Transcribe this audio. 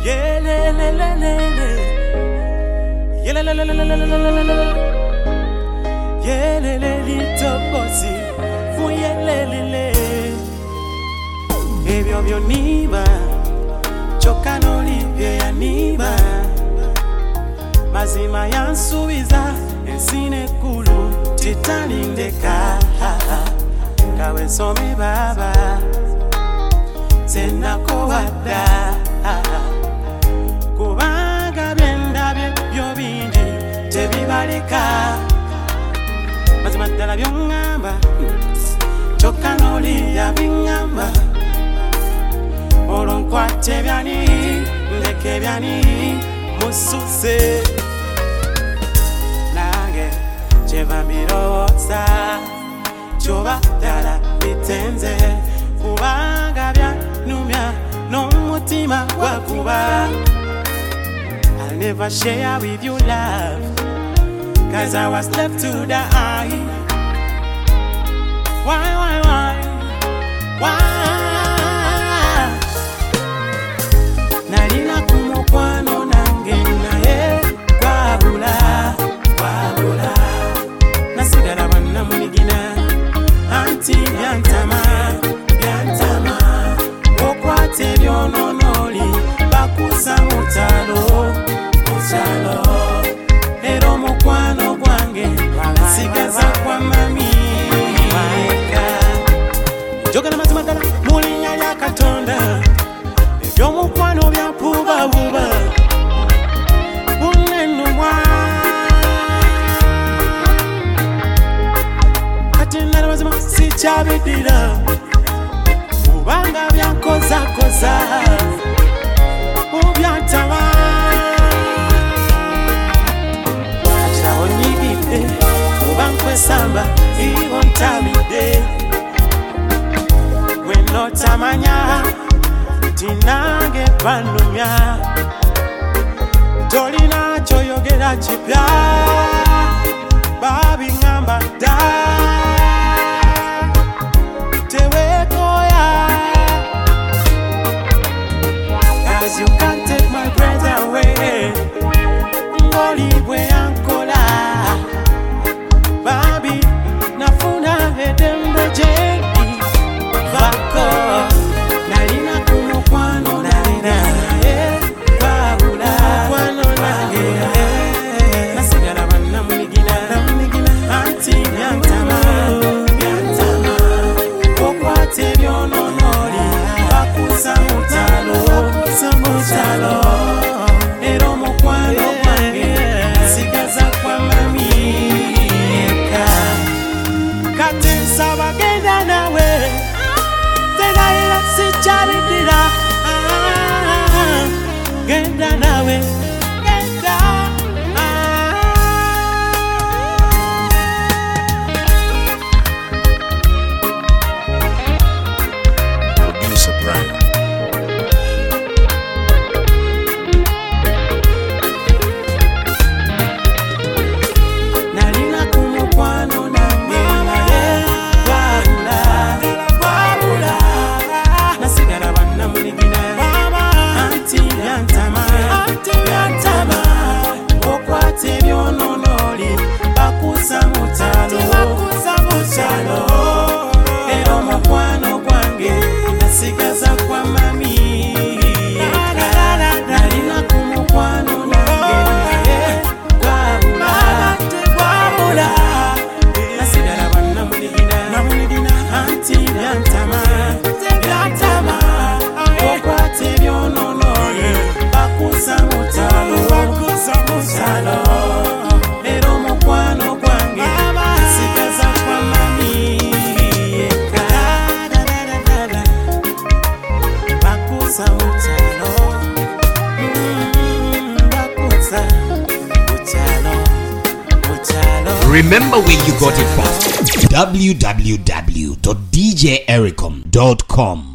Yeah, le, le, le, le, le. Yeah, le, le, le, le, le, le, le, le, le. Yeah, le, le, little bossy. Oh, yeah, le, le, le. Ebyo byoniba. Choka n'olibye yaniba. Mazima yansubiza. Ensine kulu. Titalindeka. Kawe some baba. Senako wada. Kubanga byenda byo bingi tebibalika mazima ddala byongamba kyokka n'olya bingamba olwo nkwate byani ndeke byani mususe nange kyeva mbirowooza kyoba ddala bitenze kubanga byanumya n'omutima gwakuba I'll never share with you love, 'cause I was left to die. Why? Nalina kumukwano nange naye kwabula nasigala banna muligina anti byantama okwate byononoli bakusa mutalo ero mukwano gwange sigaza kwa mami jogana mazima ddala mulinnya lya Katonda ebyomukwano byapubabuba bunenumwa kati nala mazima sikyabiddira kubanga byankozakoza obyantama Samba, even tamide. When no tamanya, tinage panumya. Dolina choyogera chipya, babi ngamba da. Tewe koya, 'cause you can't take my breath away. Ngoli we ankola. Babi, nafuna edembe jengi Vako, nalina kumukwano nalina Babula, kwano nalina Nasigala banna muligina Anti byantama Okwate byononoli Bakusa mutalo Ero mukwano kwange Sigaza kwa mami Sabagenda nawe Tenaila sichabidira Genda nawe Genda Producer Brian Nalina kumukwano bakusa mutalo ero mukwano gwange nasigaza kwa mami nalina kumukwano nange kwabula nasigala banna muligina anti byantama okwate byononoli bakusa mutalo ero mukwano gwange sigaza kwa mami bakusa mutalo bakusa mutalo Remember where you got it from. www.djericom.com